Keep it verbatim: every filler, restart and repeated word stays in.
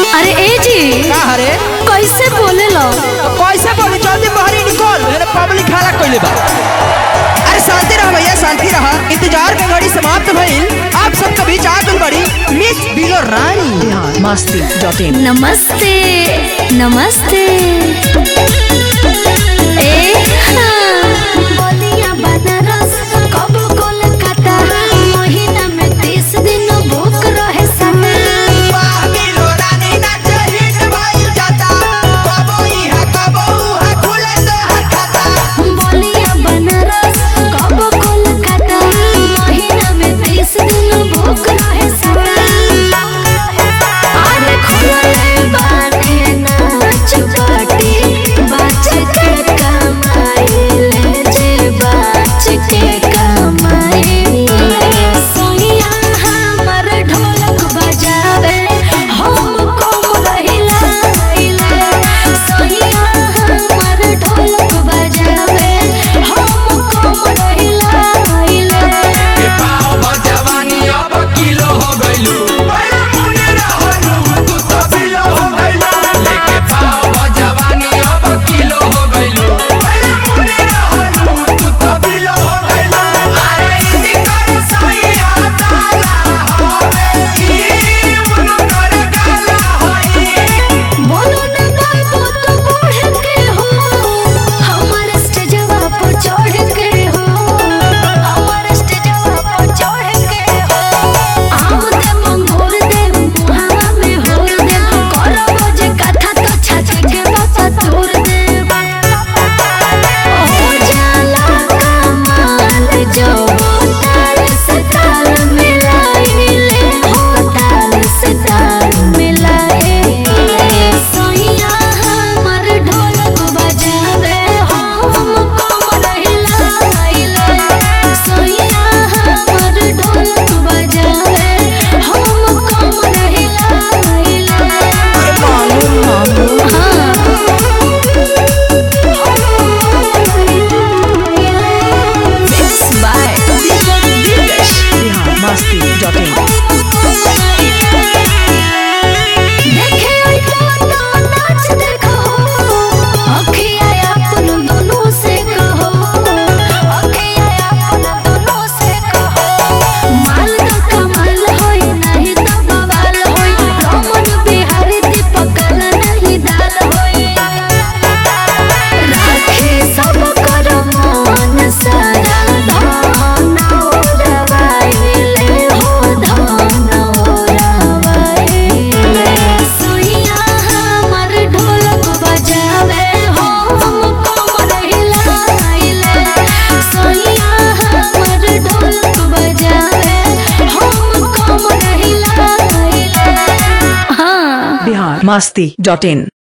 अरे ए जी का हरे कैसे बोले लो? कैसे बोली जल्दी बाहर निकल मेरे पब्लिक हाला कइले बा। अरे शांति रह भैया शांति रह। इंतजार के घड़ी समाप्त भइल। आप सबके बीच आ गइल बड़ी मिस बिलो रानी। बिहार मस्ती डॉट इन। नमस्ते नमस्ते ए हाँ बोलिया बनारस कब कोलकाता महीना में तीस दिन भूख रहे समय बिहार मस्ती डॉट इन।